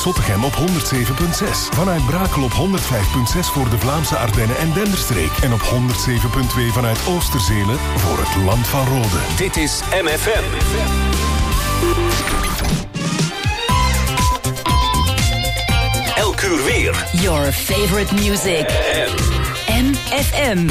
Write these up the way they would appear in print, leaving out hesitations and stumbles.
Zottegem op 107.6. Vanuit Brakel op 105.6 voor de Vlaamse Ardennen en Denderstreek. En op 107.2 vanuit Oosterzele voor het Land van Rode. Dit is MFM. Elk uur weer. Your favorite music. MFM.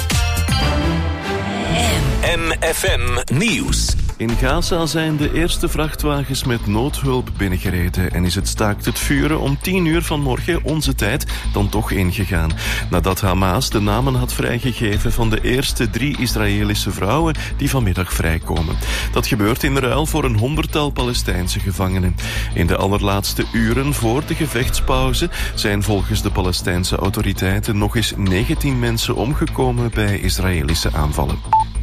MFM Nieuws. In Gaza zijn de eerste vrachtwagens met noodhulp binnengereden en is het staakt het vuren om 10 uur vanmorgen onze tijd dan toch ingegaan. Nadat Hamas de namen had vrijgegeven van de eerste 3 Israëlische vrouwen die vanmiddag vrijkomen. Dat gebeurt in ruil voor een 100-tal Palestijnse gevangenen. In de allerlaatste uren voor de gevechtspauze zijn volgens de Palestijnse autoriteiten nog eens 19 mensen omgekomen bij Israëlische aanvallen.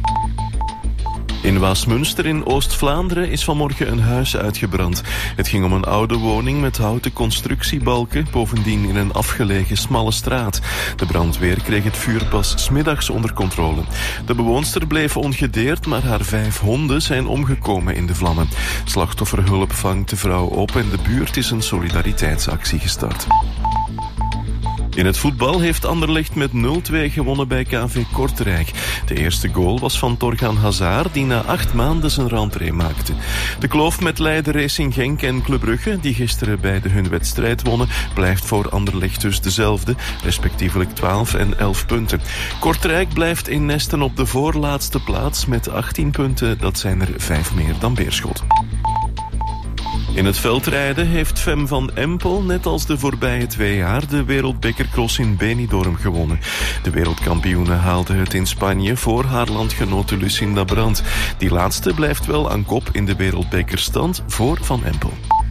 In Waasmunster in Oost-Vlaanderen is vanmorgen een huis uitgebrand. Het ging om een oude woning met houten constructiebalken, bovendien in een afgelegen smalle straat. De brandweer kreeg het vuur pas 's middags onder controle. De bewoonster bleef ongedeerd, maar haar 5 honden zijn omgekomen in de vlammen. Slachtofferhulp vangt de vrouw op en de buurt is een solidariteitsactie gestart. In het voetbal heeft Anderlecht met 0-2 gewonnen bij KV Kortrijk. De eerste goal was van Torgan Hazard, die na 8 maanden zijn rentree maakte. De kloof met leider Racing Genk en Club Brugge, die gisteren beide hun wedstrijd wonnen, blijft voor Anderlecht dus dezelfde, respectievelijk 12 en 11 punten. Kortrijk blijft in nesten op de voorlaatste plaats met 18 punten, dat zijn er 5 meer dan Beerschot. In het veldrijden heeft Fem van Empel net als de voorbije 2 jaar de wereldbekercross in Benidorm gewonnen. De wereldkampioene haalde het in Spanje voor haar landgenote Lucinda Brandt. Die laatste blijft wel aan kop in de wereldbekerstand voor Van Empel.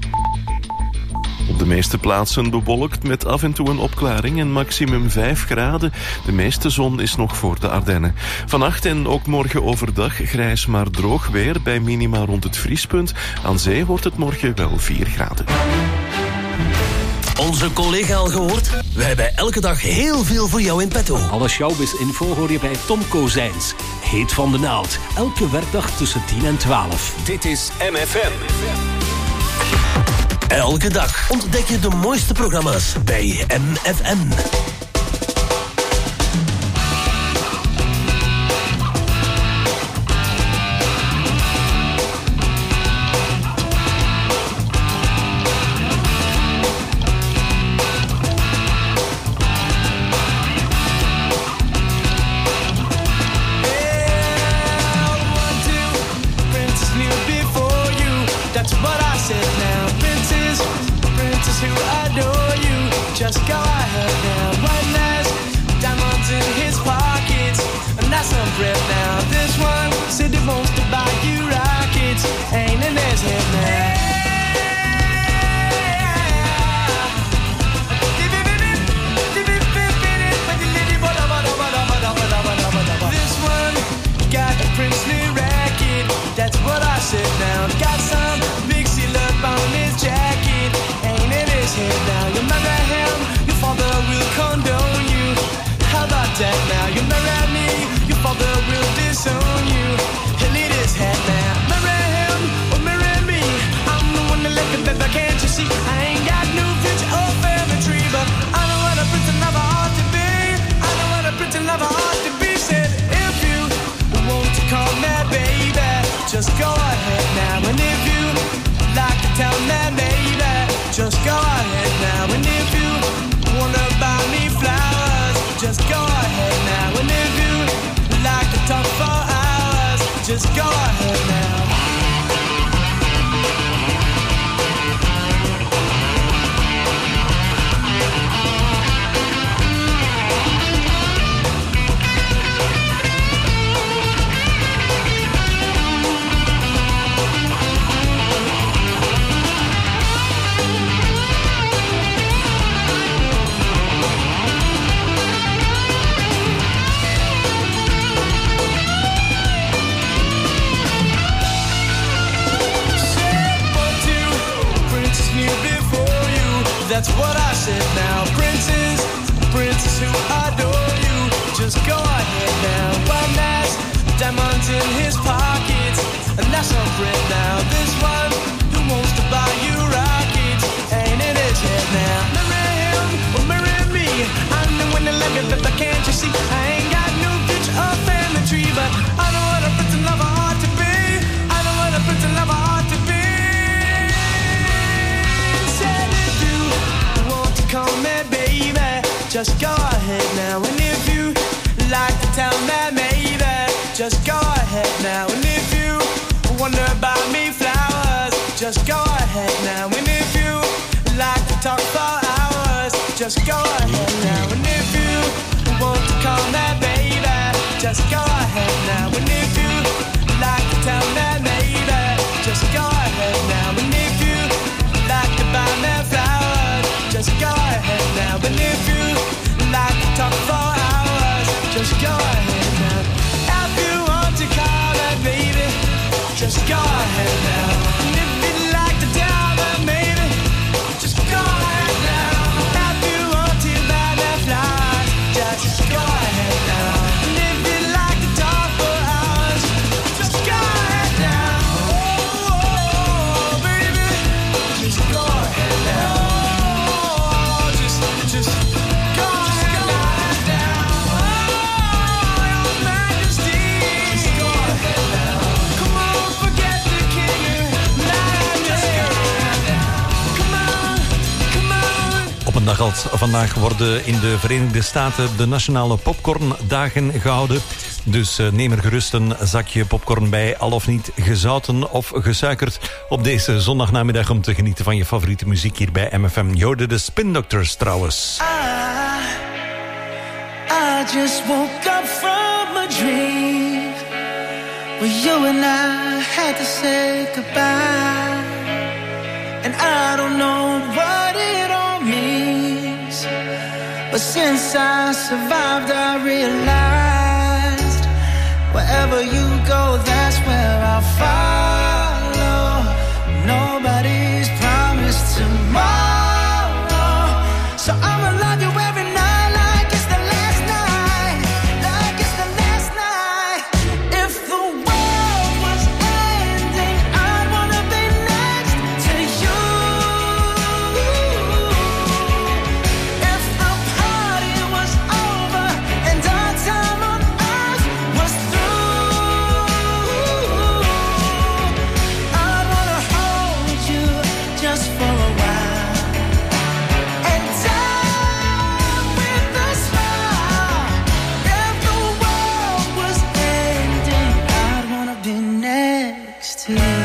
Op de meeste plaatsen bewolkt met af en toe een opklaring en maximum 5 graden. De meeste zon is nog voor de Ardennen. Vannacht en ook morgen overdag grijs maar droog weer bij minima rond het vriespunt. Aan zee wordt het morgen wel 4 graden. Onze collega al gehoord? We hebben elke dag heel veel voor jou in petto. Alle showbiz-info hoor je bij Tom Kozijns. Heet van de naald. Elke werkdag tussen 10 en 12. Dit is MFM. Elke dag ontdek je de mooiste programma's bij MFM. Just go ahead now. One has diamonds in his pockets, and that's some bread now. This one said he wants to buy you rockets, ain't in his head now. This one got a princely racket, that's what I said now. Got some big seal up on his jacket, ain't in his head now. You marry him, your father will condone you. How about that now? You marry me, your father will disown you. He'll eat his head now. Marry him or marry me, I'm the one that let the baby, can't you see? I ain't got no future or family tree, but I know what a pretty lover ought to be. I know what a pretty lover ought to be. Said if you want to call me baby, just go ahead now. And if you like to tell me baby, just go ahead now. And if you wanna buy me flowers, just go ahead now. And if you like to talk for hours, just go ahead now. That's what I said now. Princess who adore you, just go ahead now. One has diamonds in his pockets, and that's some bread now. This one who wants to buy you rockets, ain't in his just go ahead now. And if you like to tell me maybe, just go ahead now. And if you wonder about me flowers, just go ahead now. And if you like to talk for hours, just go ahead now. And if you want to call me baby, just go ahead now. And if you like to tell me maybe, just go ahead now. And if you like to buy me flowers, just go ahead now. And if you like to talk for hours, just go ahead now. If you want to call me baby, just go ahead now. And if you like to tell me maybe, just go ahead now. If you want to buy me flowers, just go ahead now. And if you like to talk for hours, just go ahead now. Oh, baby, just go ahead now. Oh, just go ahead now. Oh, Your Majesty, just go ahead now. Come on, forget the king. Just go ahead now. Come on, come on. Op een dag als vandaag worden in de Verenigde Staten de nationale popcorndagen gehouden. Dus neem er gerust een zakje popcorn bij, al of niet gezouten of gesuikerd, op deze zondagnamiddag om te genieten van je favoriete muziek hier bij MFM. Je hoorde de Spin Doctors trouwens. I just woke up from a dream where you and I had to say goodbye. And I don't know what it all means, but since I survived I realized wherever you go, that's where I'll follow. Nobody's promised tomorrow, so I'ma love you every night like it's the last night, like it's the last night. If the world was ending, I'd wanna be next to you. If the party was over and our time on earth was through, I'd wanna hold you just for a while and die with a smile. If the world was ending, I'd wanna be next to you.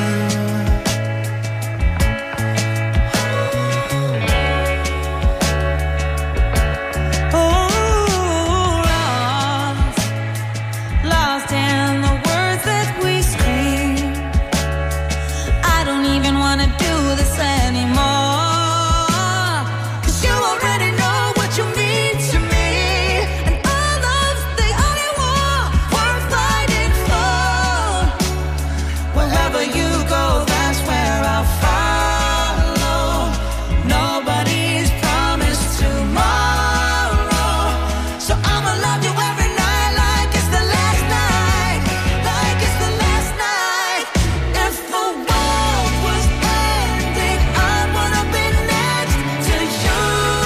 Lost in the words that we scream. I don't even wanna do this anymore, 'cause you already know what you mean to me, and our love's the only war worth fighting for. Wherever you go, that's where I'll follow. Nobody's promised tomorrow, so I'ma love you every night like it's the last night, like it's the last night. If the world was ending, I'd wanna be next to you.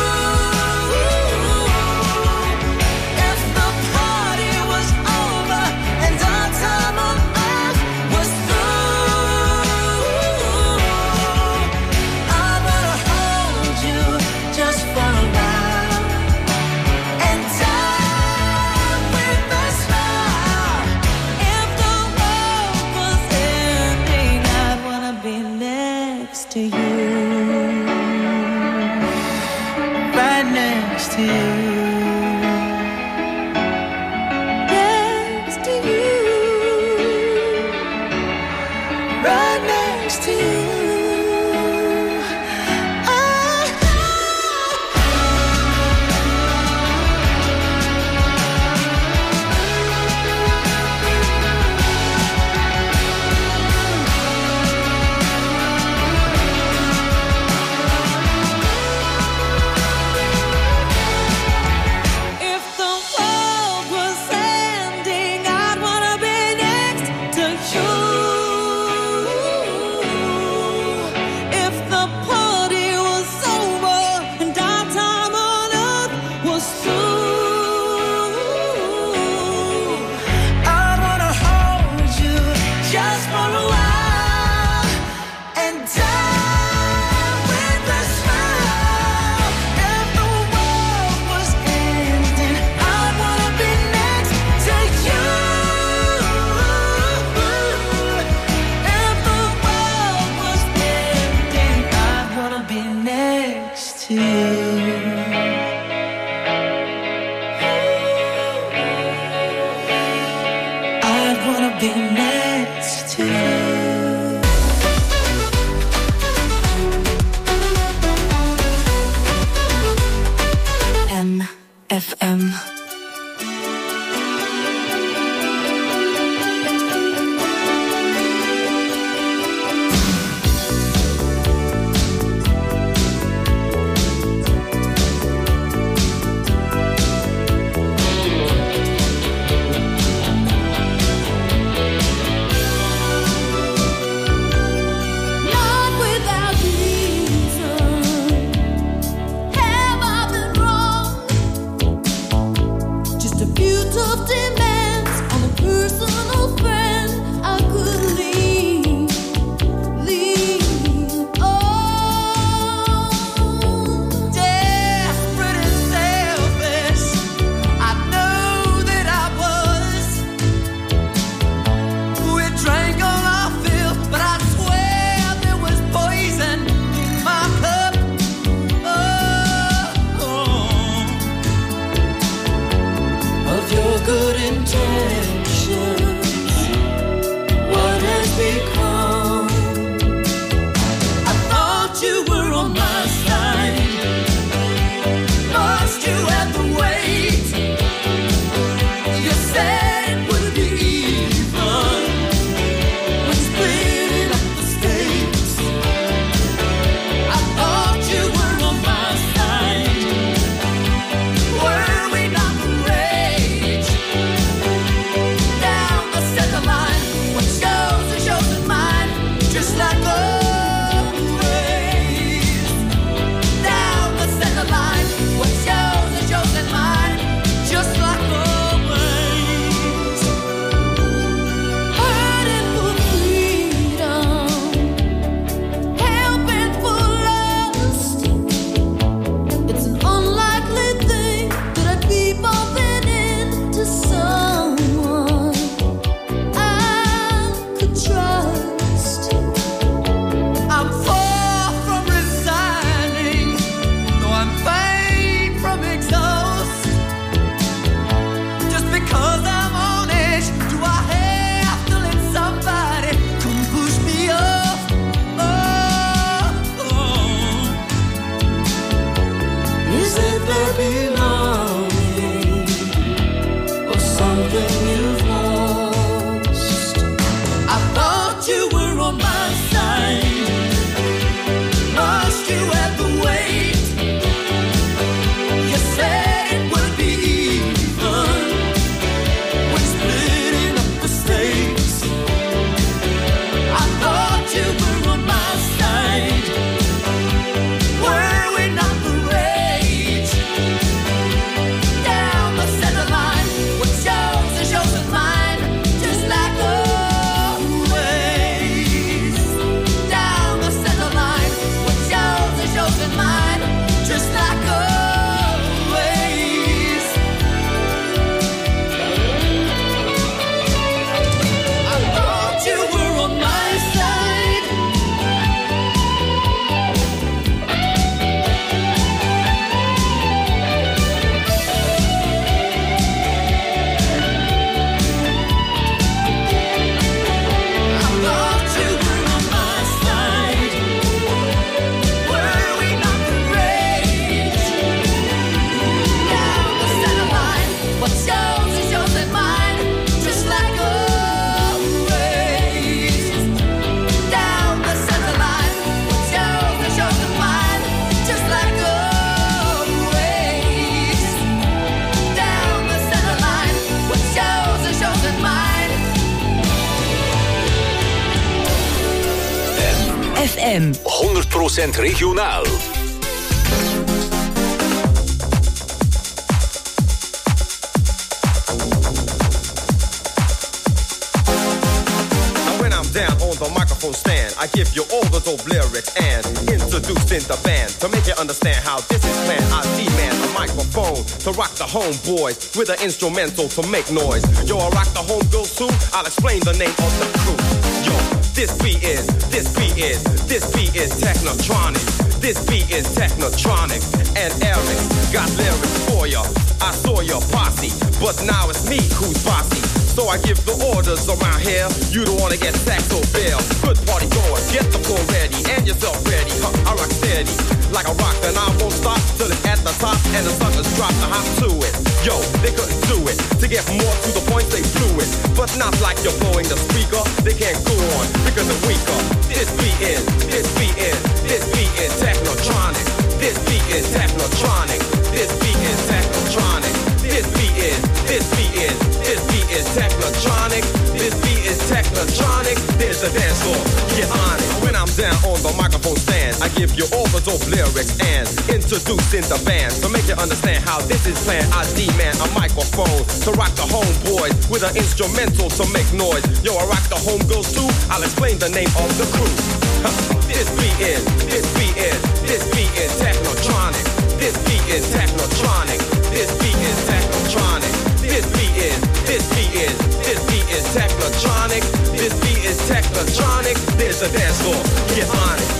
If the party was over and our time on earth was through, I wanna hold you just for a while and die with a smile. If the world was ending, I'd wanna be next to you. Right next to you. Next to you. Right next to you. next to you. I'd wanna be next to you. MFM. FM 100% regionaal. Down on the microphone stand, I give you all the dope lyrics and introduced in the band to make you understand how this is planned. I demand a microphone to rock the homeboys with an instrumental to make noise. Yo, I rock the homegirls too. I'll explain the name of the crew. Yo, this beat is Technotronic. This beat is Technotronic, and Eric got lyrics for ya. I saw your posse, but now it's me who's bossy. So I give the orders around here. You don't wanna get saxo bill. Good party goers, get the floor ready and yourself ready. I rock steady like a rock, and I won't stop till it's at the top and the suckers drop the hop to it. Yo, they couldn't do it. To get more to the point, they blew it. But not like you're blowing the speaker. They can't go on because they're weaker. This beat is Technotronic. This beat is Technotronic. This beat is Technotronic. This beat is Technotronic. This beat is Technotronic. There's a dance floor, get on it. When I'm down on the microphone stand, I give you all the dope lyrics and introducing the band. To make you understand how this is planned, I demand a microphone to rock the homeboys with an instrumental to make noise. Yo, I rock the homegirls too. I'll explain the name of the crew. This beat is Technotronic. This beat is Technotronic. This beat is Technotronic. This beat is Technotronic. This beat is Technotronic. There's a dance floor, get on it.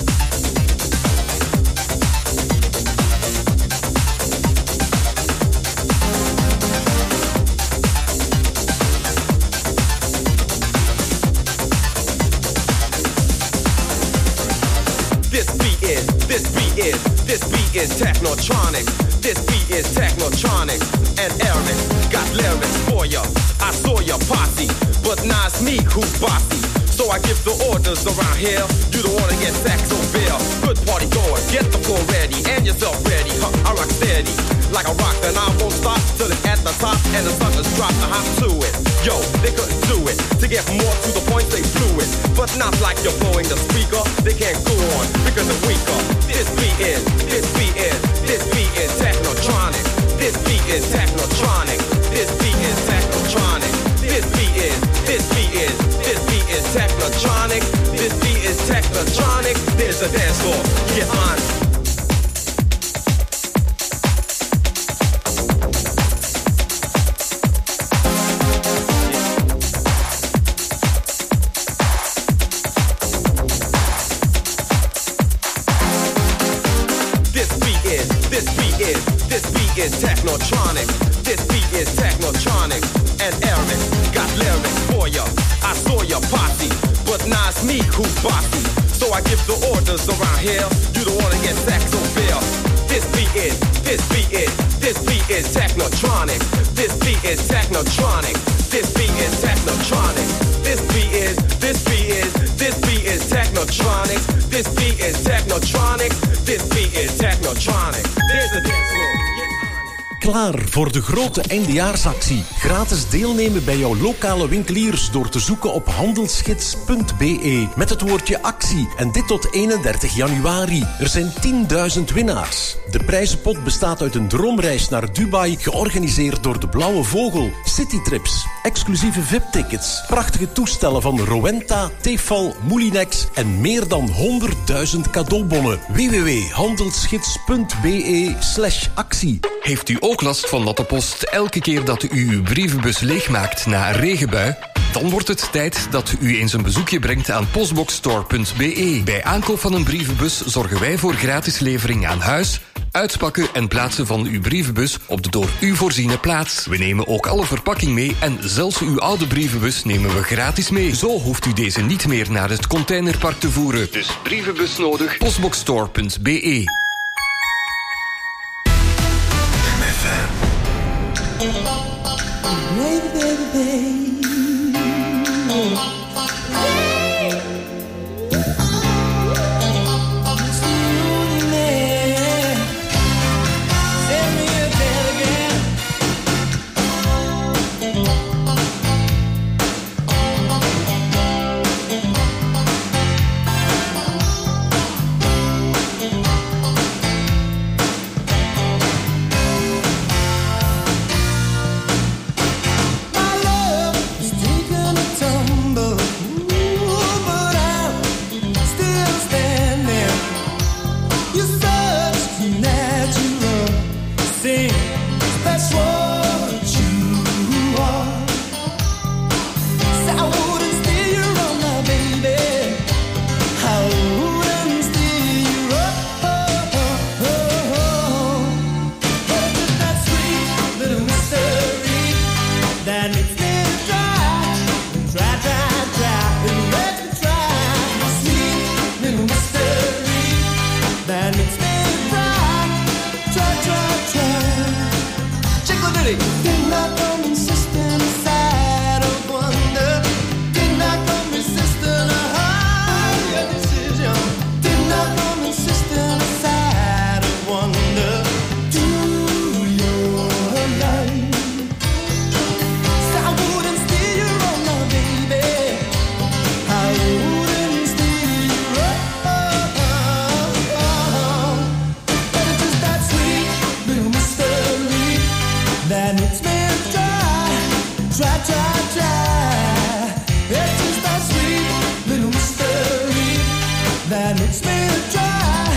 This beat is Technotronic. This beat is Technotronic. And Eric got lyrics for ya. I saw your posse, but now it's me who's bossy. So I give the orders around here. You don't wanna get saxo bill. Good party goers, get the floor ready and yourself ready. I rock steady like a rock, and I won't stop till it's at the top and the suckers drop the hop to it. Yo, they couldn't do it. To get more to the point, they blew it. But not like you're blowing the speaker. They can't go on because they're weaker. This beat is Technotronic. This beat is Technotronic. This beat is Technotronic. This beat is Technotronic. This beat is Technotronic. There's a dance floor, get on it. Technotronic. This beat is Technotronic. And Eric got lyrics for ya. I saw your posse, but now it's me who's bossy. So I give the orders around here. You don't wanna get saxo bill. This beat is Technotronic. This beat is Technotronic. This beat is Technotronic. This beat is Technotronic. This beat is Technotronic. This beat is Technotronic. There's a dance floor. Klaar voor de grote eindejaarsactie. Gratis deelnemen bij jouw lokale winkeliers door te zoeken op handelsgids.be met het woordje actie. En dit tot 31 januari. Er zijn 10.000 winnaars. De prijzenpot bestaat uit een droomreis naar Dubai, georganiseerd door de Blauwe Vogel, citytrips, exclusieve VIP-tickets, prachtige toestellen van Rowenta, Tefal, Moulinex en meer dan 100.000 cadeaubonnen. www.handelsgids.be/actie. Heeft u ook last van dat de post elke keer dat u uw brievenbus leegmaakt na een regenbui? Dan wordt het tijd dat u eens een bezoekje brengt aan postboxstore.be. Bij aankoop van een brievenbus zorgen wij voor gratis levering aan huis, uitpakken en plaatsen van uw brievenbus op de door u voorziene plaats. We nemen ook alle verpakking mee en zelfs uw oude brievenbus nemen we gratis mee. Zo hoeft u deze niet meer naar het containerpark te voeren. Dus brievenbus nodig, postboxstore.be. My love say, did not come insisting inside of wonder. Did not come insisting a higher decision. Did not come insisting inside of wonder. To your life. So I wouldn't steer you wrong now, baby. I wouldn't steer you wrong. But it's just that sweet little mystery that makes me try. It's just that sweet little mystery that makes me try.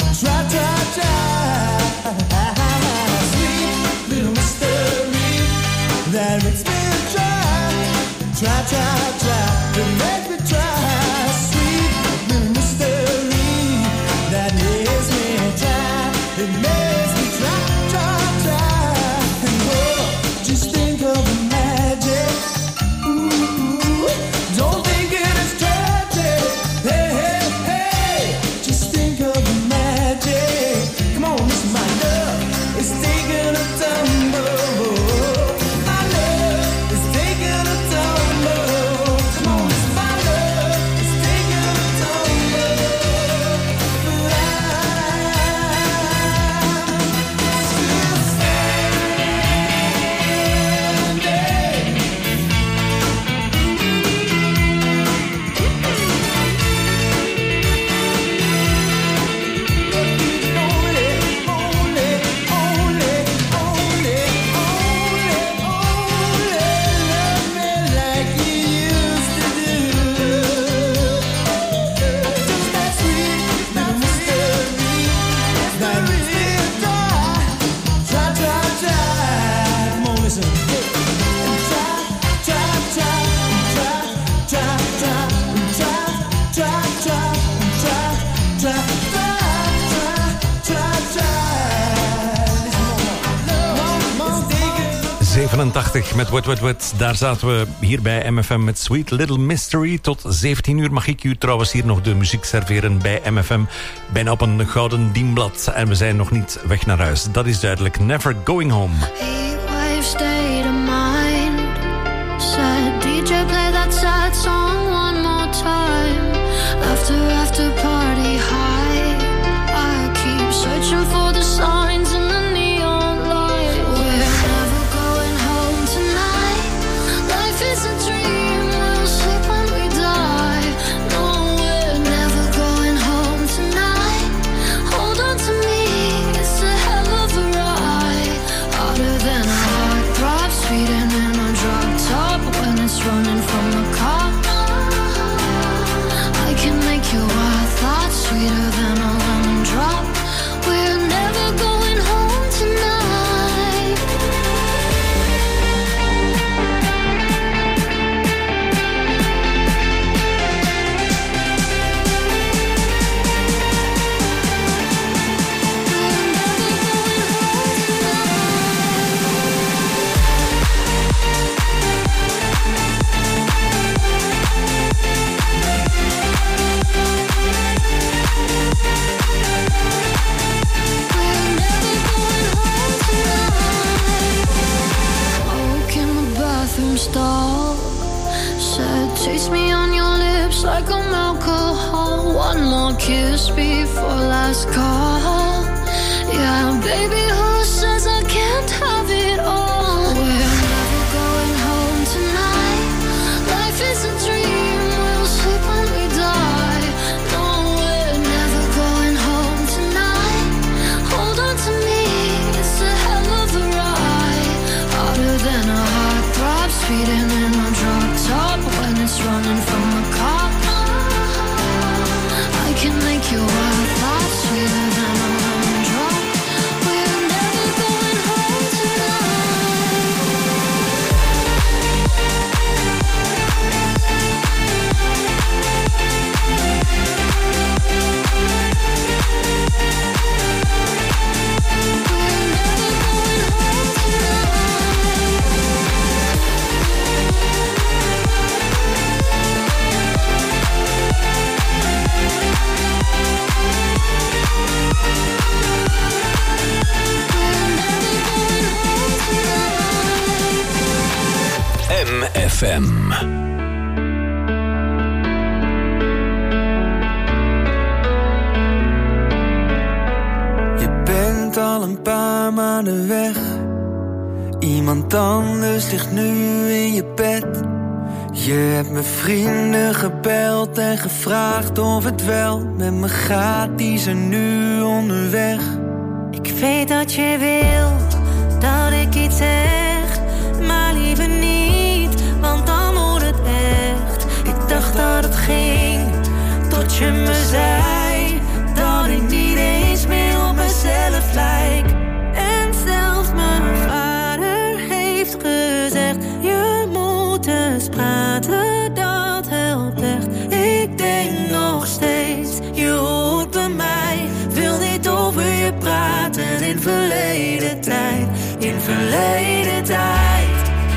Sweet little mystery that makes me try. That makes me try. Sweet little mystery that makes me try. It makes me try. And oh, just think of the magic. Ooh, don't think it is tragic. Hey, just think of the magic. Come on, this is my love. It's taking a tumble. My love is taking a tumble. Come on, this is my love. It's taking a tumble. But I'm still standing. Met Wet. Daar zaten we hier bij MFM met Sweet Little Mystery. Tot 17 uur mag ik u trouwens hier nog de muziek serveren bij MFM. Bijna op een gouden dienblad. En we zijn nog niet weg naar huis. Dat is duidelijk. Never Going Home. Heatwave state of mind. Said DJ play that sad song one more time. After party high. I keep searching for the signs in the neon light. We're never going home tonight. Life is a dream. We'll sleep when we die. No, we're never going home tonight. Hold on to me. It's a hell of a ride. Harder than a heartthrob, speeding in a drop top when it's running from a cop. I can make your wild thoughts sweeter than a lemon drop. We're never going home tonight. Oak in the bathroom stall. Said, taste me on your lips like I'm alcohol. One more kiss before last call. Yeah, baby, who says I can't have it all? We're never going home tonight. Life is a dream. We'll sleep when we die. No, we're never going home tonight. Hold on to me. It's a hell of a ride. Harder than a heartthrob, speeding in a drop top when it's running from a cop. I can make your wild thoughts sweeter than a lemon drop. We're never going home tonight. FM. Je bent al een paar maanden weg. Iemand anders ligt nu in je bed. Je hebt mijn vrienden gebeld en gevraagd of het wel met me gaat. Die zijn nu onderweg. Ik weet dat je wil dat ik iets zeg, maar liever niet, want dan wordt het echt. Ik dacht dat het ging, tot je me zei dat ik niet eens meer op mezelf lijk. En zelfs mijn vader heeft gezegd, je moet eens praten, dat helpt echt. Ik denk nog steeds, je hoort bij mij, wil niet over je praten in verleden tijd. In verleden tijd.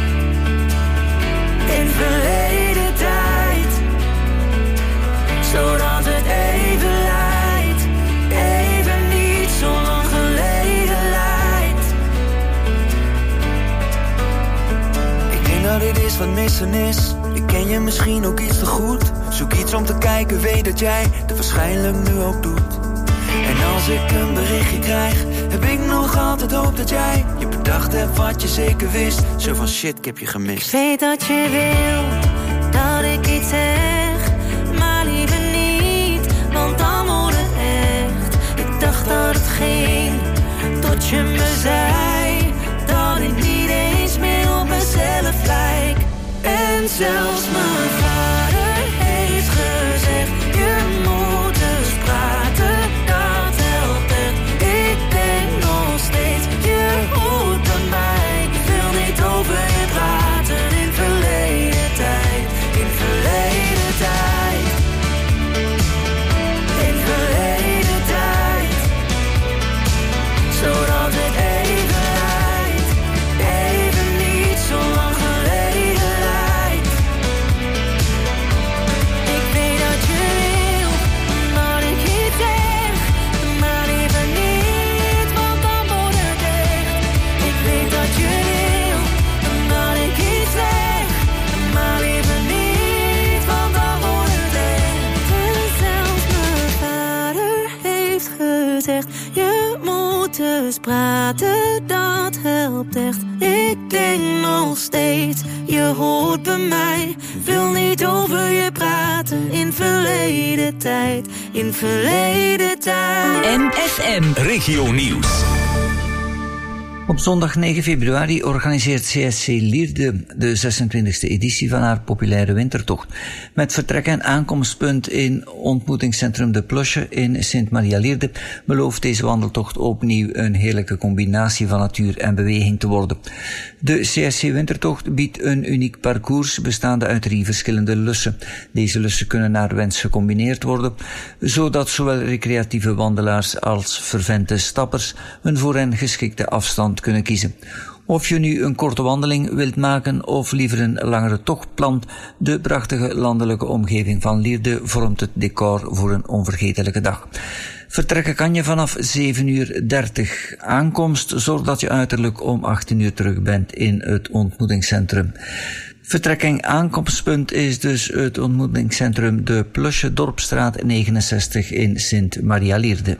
In verleden tijd. Zodat het even lijkt. Even niet zo lang geleden lijkt. Ik denk dat dit is wat missen is. Ik ken je misschien ook iets te goed. Zoek iets om te kijken, weet dat jij het waarschijnlijk nu ook doet. En als ik een berichtje krijg, heb ik nog altijd hoop dat jij je bedacht hebt wat je zeker wist. Zo van shit, ik heb je gemist. Ik weet dat je wil dat ik iets zeg, maar liever niet, want dan wordt het echt. Ik dacht dat het ging, tot je me zei dat ik niet eens meer op mezelf lijk. En zelfs mijn vader heeft gezegd, je moet eens praten. Dus praten, dat helpt echt. Ik denk nog steeds, je hoort bij mij. Wil niet over je praten in verleden tijd. In verleden tijd. MFM Regio Nieuws. Op zondag 9 februari organiseert CSC Lierde de 26e editie van haar populaire wintertocht. Met vertrek en aankomstpunt in ontmoetingscentrum De Plusje in Sint-Maria-Lierde belooft deze wandeltocht opnieuw een heerlijke combinatie van natuur en beweging te worden. De CSC wintertocht biedt een uniek parcours bestaande uit 3 verschillende lussen. Deze lussen kunnen naar wens gecombineerd worden, zodat zowel recreatieve wandelaars als fervente stappers een voor hen geschikte afstand kunnen kiezen. Of je nu een korte wandeling wilt maken of liever een langere tocht plant, de prachtige landelijke omgeving van Lierde vormt het decor voor een onvergetelijke dag. Vertrekken kan je vanaf 7:30. Aankomst zodat je uiterlijk om 18 terug bent in het ontmoetingscentrum. Vertrekking aankomstpunt is dus het ontmoetingscentrum De Plusje, Dorpstraat 69 in Sint-Maria-Lierde.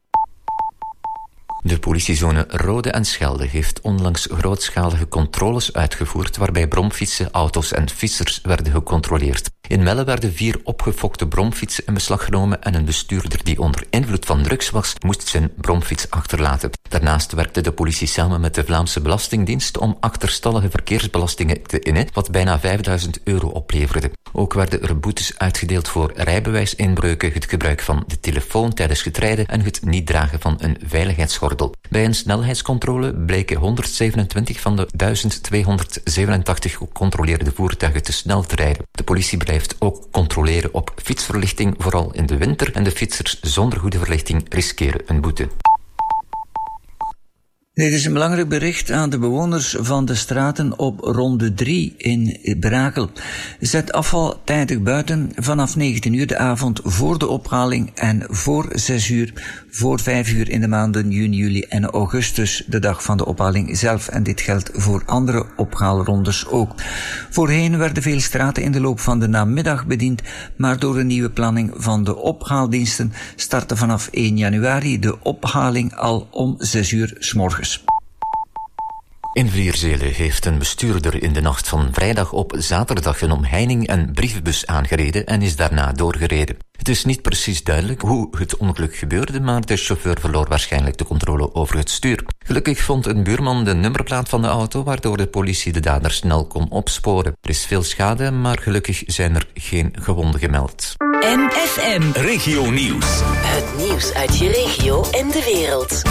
De politiezone Rode en Schelde heeft onlangs grootschalige controles uitgevoerd waarbij bromfietsen, auto's en fietsers werden gecontroleerd. In Melle werden 4 opgefokte bromfietsen in beslag genomen en een bestuurder die onder invloed van drugs was, moest zijn bromfiets achterlaten. Daarnaast werkte de politie samen met de Vlaamse Belastingdienst om achterstallige verkeersbelastingen te innen, wat bijna €5.000 opleverde. Ook werden er boetes uitgedeeld voor rijbewijsinbreuken, het gebruik van de telefoon tijdens het rijden en het niet dragen van een veiligheidsgordel. Bij een snelheidscontrole bleken 127 van de 1287 gecontroleerde voertuigen te snel te rijden. De politie blijft ook controleren op fietsverlichting, vooral in de winter, en de fietsers zonder goede verlichting riskeren een boete. Dit is een belangrijk bericht aan de bewoners van de straten op Ronde 3 in Brakel. Zet afval tijdig buiten vanaf 19 uur de avond voor de ophaling en voor 6 uur, voor 5 uur in de maanden juni, juli en augustus, de dag van de ophaling zelf. En dit geldt voor andere ophaalrondes ook. Voorheen werden veel straten in de loop van de namiddag bediend, maar door een nieuwe planning van de ophaaldiensten startte vanaf 1 januari de ophaling al om 6 uur 's morgens. In Vlierzele heeft een bestuurder in de nacht van vrijdag op zaterdag een omheining en brievenbus aangereden en is daarna doorgereden. Het is niet precies duidelijk hoe het ongeluk gebeurde, maar de chauffeur verloor waarschijnlijk de controle over het stuur. Gelukkig vond een buurman de nummerplaat van de auto, waardoor de politie de dader snel kon opsporen. Er is veel schade, maar gelukkig zijn er geen gewonden gemeld. MFM Regio Nieuws. Het nieuws uit je regio en de wereld.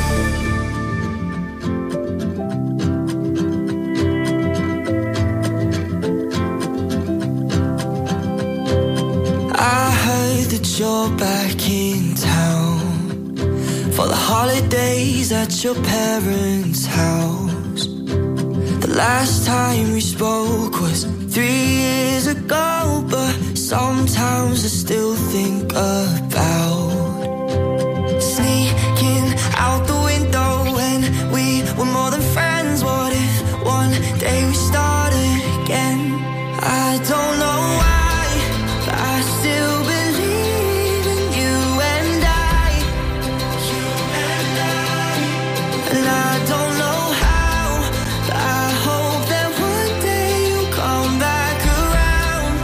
I heard that you're back in town for the holidays at your parents' house. The last time we spoke was 3 years ago, but sometimes I still think about sneaking out the window when we were more than friends. What if one day we started again? I don't know why, I still believe in you and I. And I don't know how, but I hope that one day you'll come back around.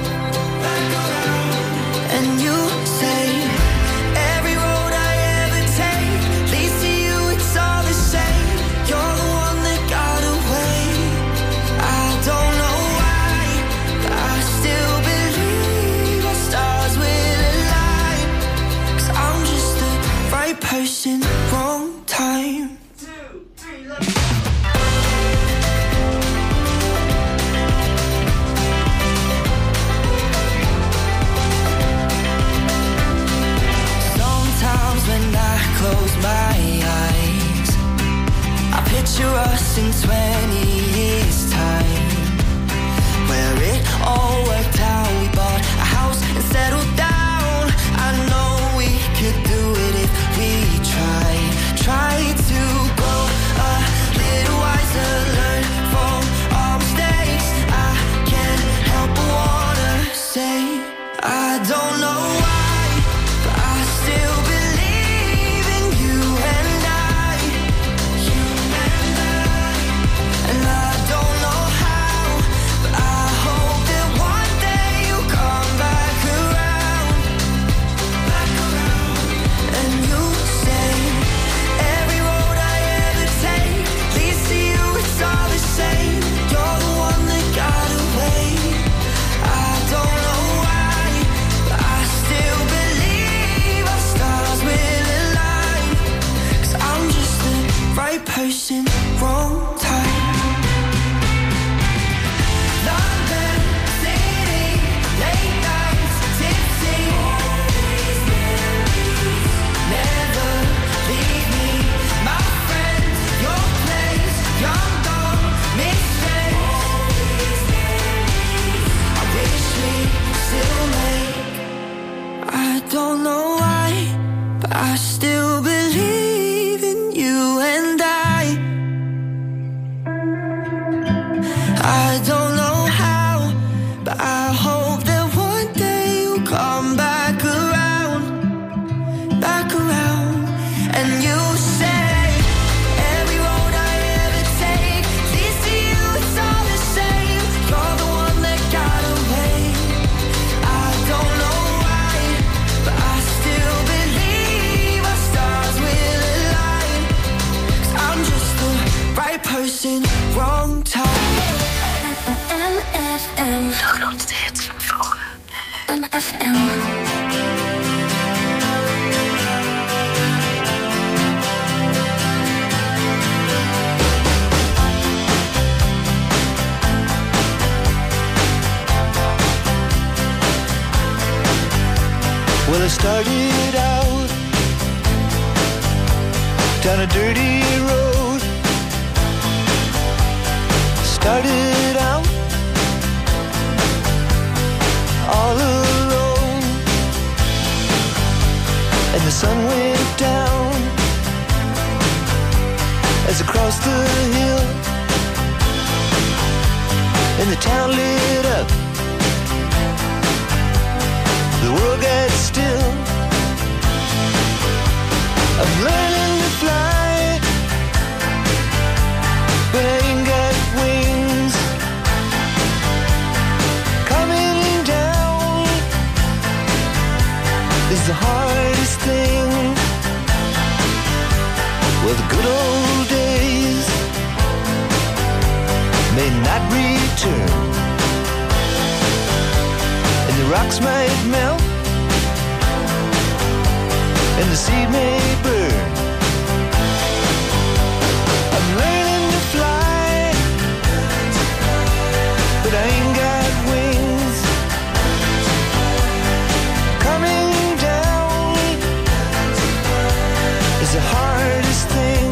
And you say every road I ever take leads to you, it's all the same. You're the one that got away. I don't know why, but I still believe our stars will align. 'Cause I'm just the right person, wrong time. Sometimes when I close my eyes, I picture us in 20 years' time, where it all worked out. We bought a house and settled down. I know we could do it if we tried. Try to grow a little wiser, learn from our mistakes. I can't help but wanna say I don't know why, but I still believe in you and I. And I don't know how, but I hope that one day you'll come back around. And you say every road I ever take leads to you, it's all the same. You're the one that got away. I don't know why, but I still believe our stars will align. 'Cause I'm just the right person, wrong time. London City, late nights, tipsy. Never leave me, my friend. Your place, young dog, mistakes. I wish we still make. I don't know why, but I still believe in you and I. I don't know how, but I hope that one day you'll come back around, and you say every road I ever take leads to you, it's all the same. You're the one that got away. I don't know why, but I still believe our stars will align. 'Cause I'm just the right person, wrong time. MFM, de grootste hits van vroeger. MFM. Well, I started out down a dirty road. Started out all alone, and the sun went down as I crossed the hill, and the town lit up. The world got still. I'm learning to fly, but I ain't got wings. Coming down is the hardest thing. Well, the good old days may not return, and the rocks might melt, and the sea may burn. I'm learning to fly, but I ain't got wings. Coming down is the hardest thing.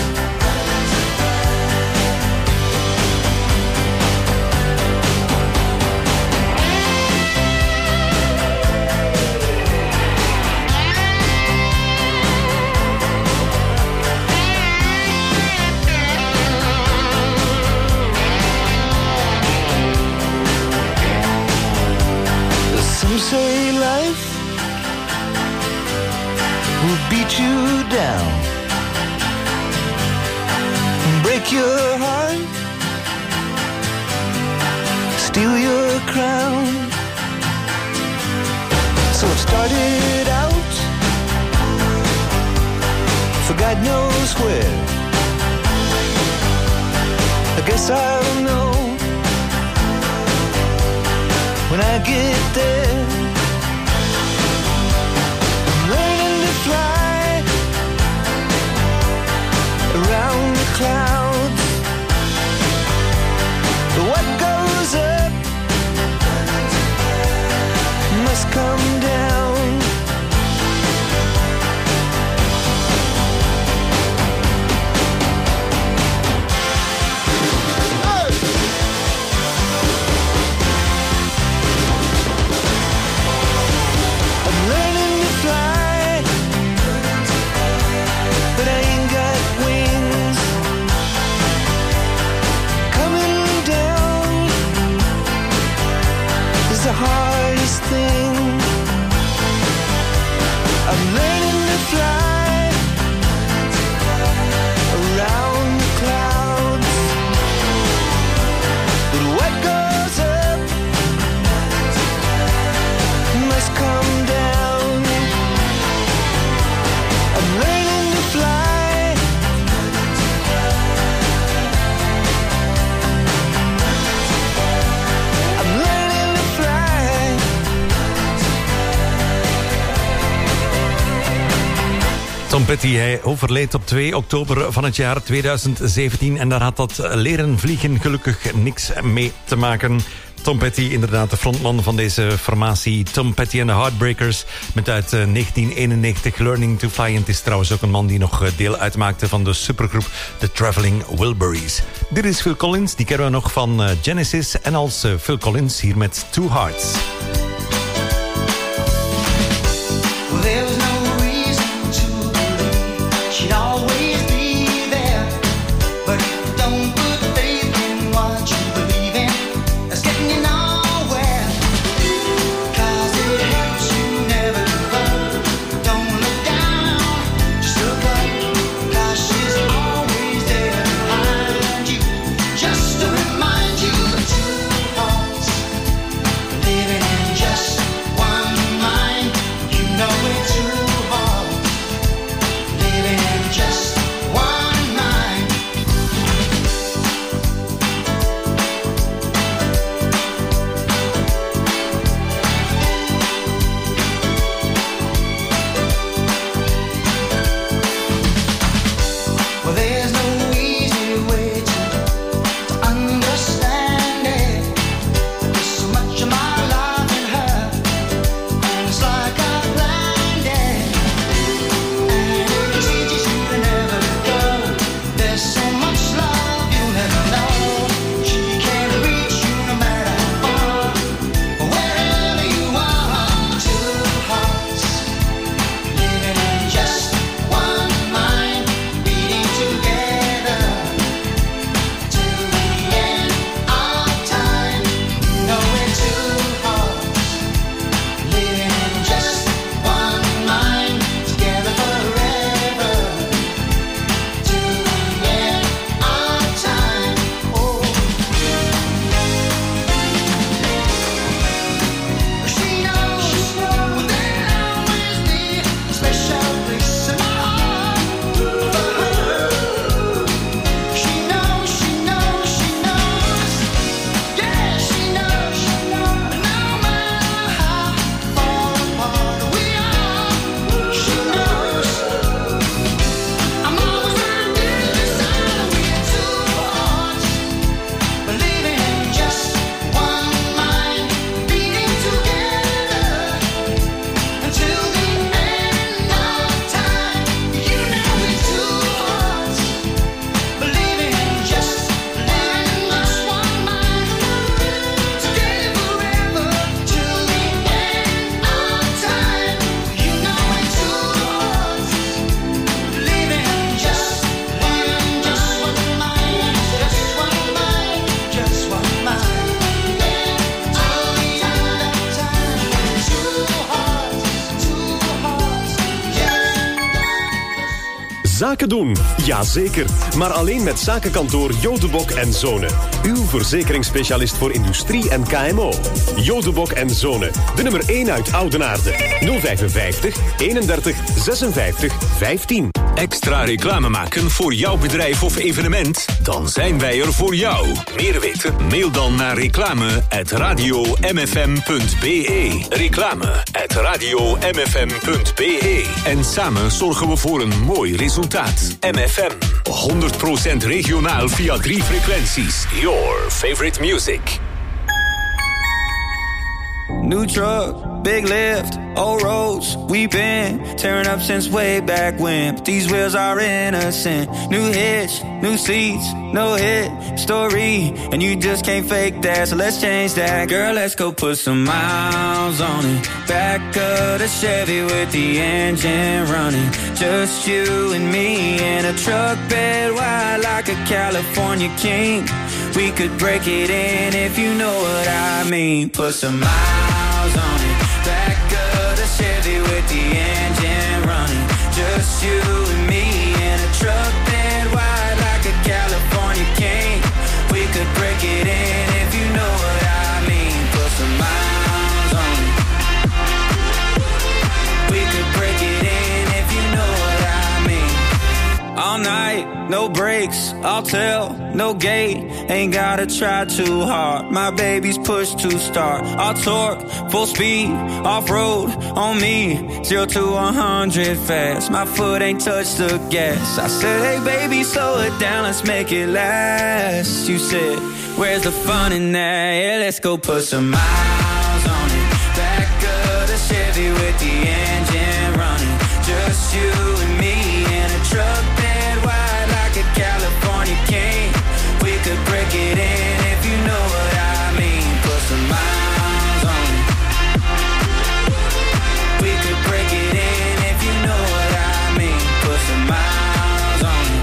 Some say life will beat you down, break your heart, steal your crown. So it started out for God knows where. I guess I'll know when I get there. I'm learning to fly around the clouds. What goes up must come down. The hardest thing. I'm learning to fly around the clouds, but what goes up must come down. I'm learning to fly. I'm learning to fly. Tom Petty, hij overleed op 2 oktober van het jaar 2017 en daar had dat leren vliegen gelukkig niks mee te maken. Tom Petty, inderdaad de frontman van deze formatie, Tom Petty and the Heartbreakers, met uit 1991 Learning to Fly. En het is trouwens ook een man die nog deel uitmaakte van de supergroep The Traveling Wilburys. Dit is Phil Collins, die kennen we nog van Genesis, en als Phil Collins hier met Two Hearts. There was no reason to believe she'd always be there, but don't put faith in what you believe in. That's getting you nowhere, 'cause it helps you never give up. Don't look down, just look up, 'cause she's always there behind you, just to remind you. Two hearts living in doen? Jazeker, maar alleen met zakenkantoor Jodebok en Zonen. Uw verzekeringsspecialist voor industrie en KMO. Jodebok en Zonen, de nummer 1 uit Oudenaarde. 055 31 56 15. Extra reclame maken voor jouw bedrijf of evenement? Dan zijn wij er voor jou. Meer weten? Mail dan naar reclame@radiomfm.be. Reclame@radiomfm.be. En samen zorgen we voor een mooi resultaat. MFM, 100% regionaal via 3 frequenties. Your favorite music. New truck, big lift, old roads. We've been tearing up since way back when. But these wheels are innocent. New hitch, new seats, no hit story. And you just can't fake that, so let's change that. Girl, let's go put some miles on it. Back of the Chevy with the engine running. Just you and me in a truck bed wide like a California king. We could break it in if you know what I mean. Put some miles on it. Back of the Chevy with the engine running. Just you and me in a truck bed wide like a California king. We could break it in if you know what I mean. Put some miles on it. We could break it in if you know what I mean. All night, no breaks, I'll tell, no gate. Ain't gotta try too hard. My baby's push to start. I'll torque, full speed, off-road on me. 0 to 100 fast. My foot ain't touched the gas. I said, hey baby, slow it down, let's make it last. You said, where's the fun in that? Yeah, let's go put some miles on it. Back of the Chevy with the engine running. Just you and me in a truck bed wide like a California king. We could break it in if you know what I mean. Put some miles on it. We could break it in if you know what I mean. Put some miles on it.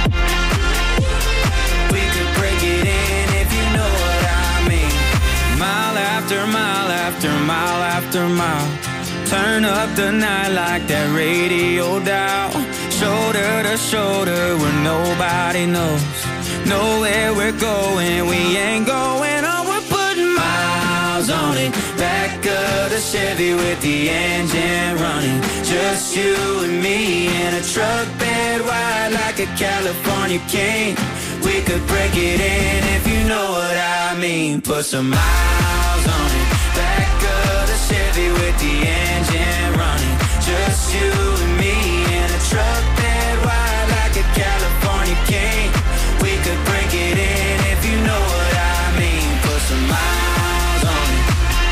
We could break it in if you know what I mean. Mile after mile after mile after mile. Turn up the night like that radio dial. Shoulder to shoulder where nobody knows. Know where we're going, we ain't going on. We're putting miles on it. Back of the Chevy with the engine running. Just you and me in a truck bed wide like a California king. We could break it in if you know what I mean. Put some miles on it. Back of the Chevy with the engine running. Just you and me in a truck bed wide like a California king. We could break it in if you know what I mean. Put some miles on it.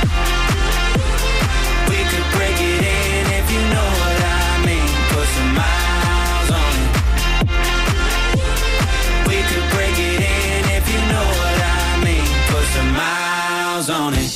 We could break it in if you know what I mean. Put some miles on it. We could break it in if you know what I mean. Put some miles on it.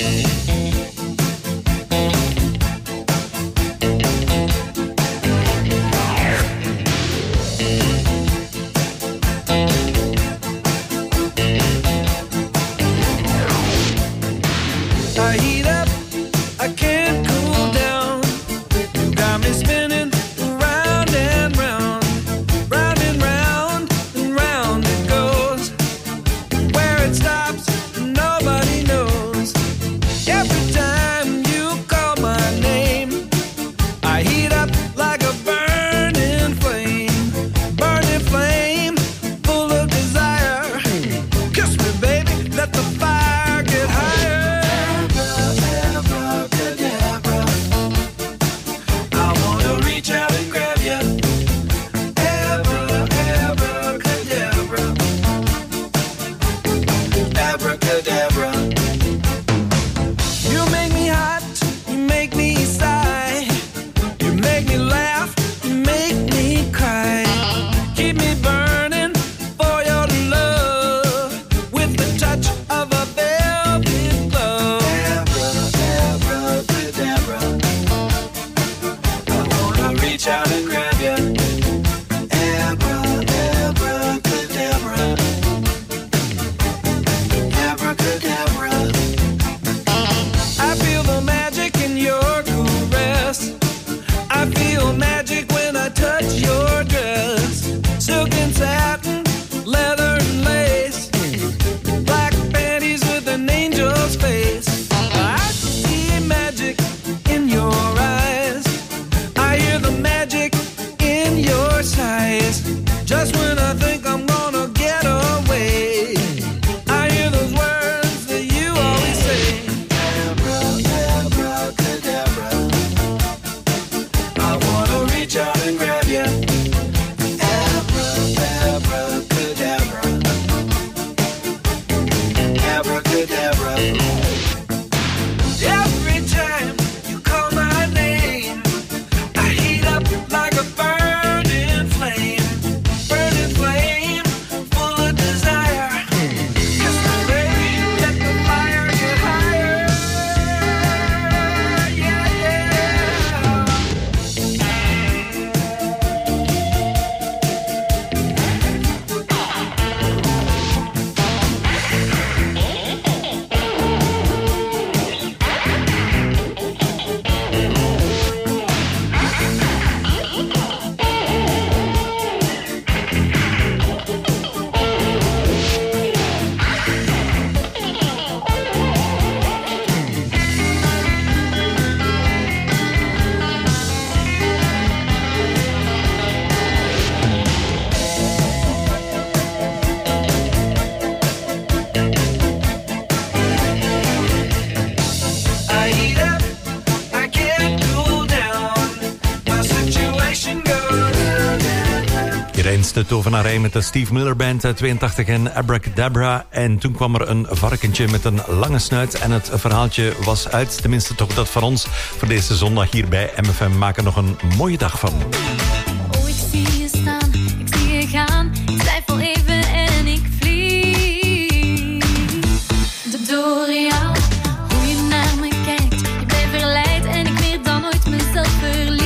de tovenarij met de Steve Miller Band uit 82 en Abracadabra. En toen kwam er een varkentje met een lange snuit. En het verhaaltje was uit. Tenminste toch dat van ons voor deze zondag hier bij MFM. Maak er nog een mooie dag van. Oh, ik zie je staan, ik zie je gaan. Ik twijfel even en ik vlieg door jou. Hoe je naar me kijkt, je blijft verleid en ik meer dan ooit mezelf verlies.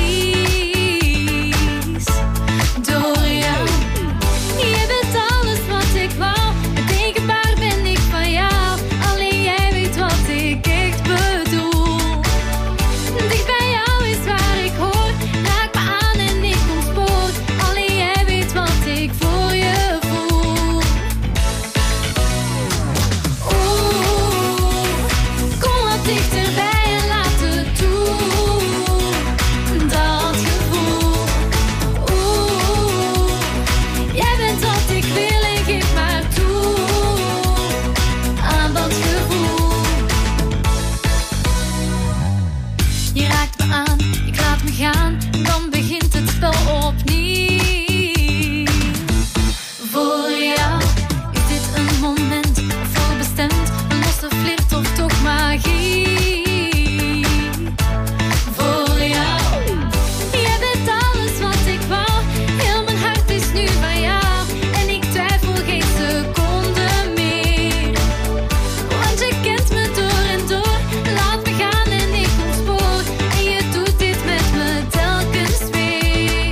Door jou, je bent alles wat ik wou. Het tegenbaar ben ik van jou. Alleen jij weet wat ik echt bedoel. Dicht bij jou is waar ik hoor. Raak me aan en ik ontspoor. Alleen jij weet wat ik voor je voel. Oeh, kom wat dichterbij en laat het toe. Dat gevoel. Oeh, jij bent wat ik wil en geef maar toe aan dat gevoel. Je raakt me aan, ik laat me gaan. Dan begint het spel opnieuw. Voor jou is dit een moment voorbestemd. Een losse flirt of toch magie. Voor jou, jij bent alles wat ik wou. Heel mijn hart is nu van jou. En ik twijfel geen seconde meer. Want je kent me door en door. Laat me gaan en ik ontspoor. En je doet dit met me telkens weer.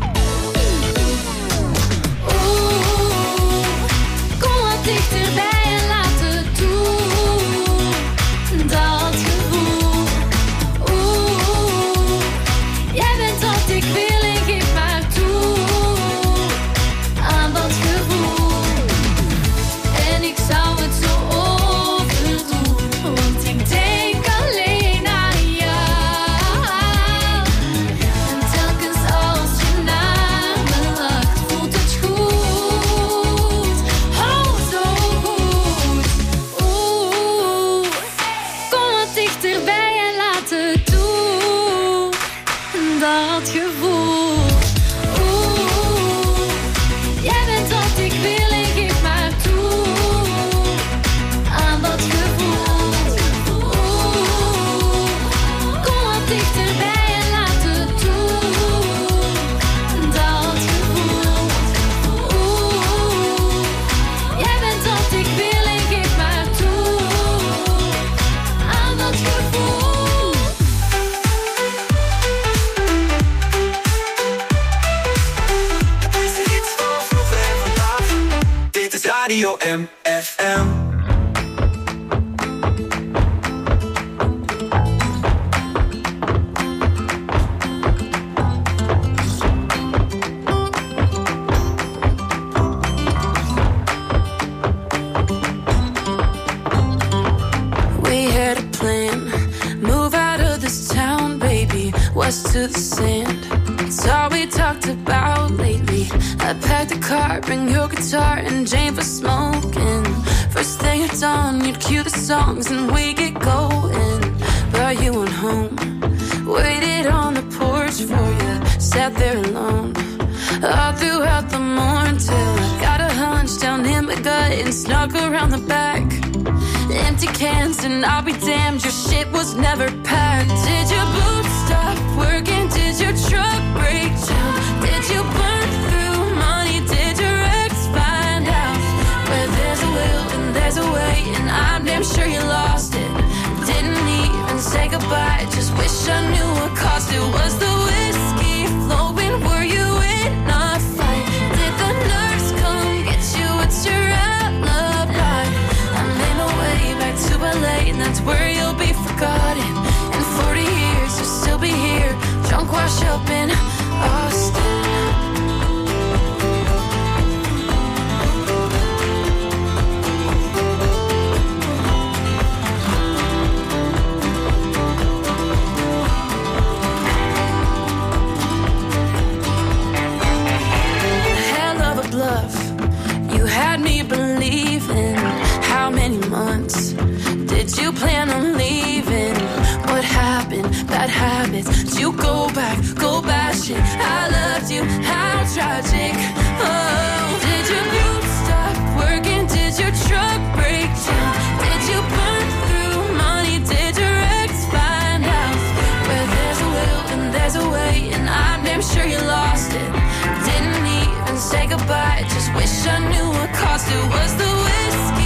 Oeh, kom wat dichterbij en laat het toe. Dat gevoel. Oeh, jij bent wat ik wil en geef maar toe aan dat gevoel. En ik zou het zo overdoen, want ik denk alleen aan jou. En telkens als je naar me lacht, voelt het goed. Oh, zo goed. Oeh, kom wat dichterbij en laat het toe. Dat gevoel. Oeh, jij bent wat ik wil en geef maar toe aan dat gevoel. Oeh, kom wat dichterbij en laat het toe. Dat gevoel. Oeh, jij bent wat ik wil en geef maar toe aan dat gevoel. Deze hits van vroeger en vandaag. Dit is Radio MFM. We had a plan, move out of this town, baby, west to the sand. It's all we talked about lately. I packed the car, bring your guitar and Jane for smoking. First thing at dawn, you'd cue the songs and we get going. Brought you on home, waited on the porch for you, sat there alone. All throughout the morning till I got a hunch down in my gut and snuck around the back. Empty cans and I'll be damned, your shit was never packed. Did your boots stop working? Did your truck break down? Did you burn through money? Did your ex find out? Where there's a will and there's a way, and I'm damn sure you lost it. Didn't even say goodbye, just wish I knew what cost it. Was the whiskey flowing? Were you in a fight? Did the nurse come get you? What's your alibi? I'm in a way back to LA, and that's where you'll be forgotten. In 40 years, you'll still be here, drunk, washed up in Austin. Hell of a bluff, you had me believing. How many months did you plan on leaving? What happened? Bad habits. minutes. Did you go back shit? I loved you, how tragic. Oh, did your glue stop working? Did your truck break down? Did you burn through money? Did your ex find out? Where there's a will and there's a way, and I'm damn sure you lost it. Didn't even say goodbye, just wish I knew what cost it. Was the whiskey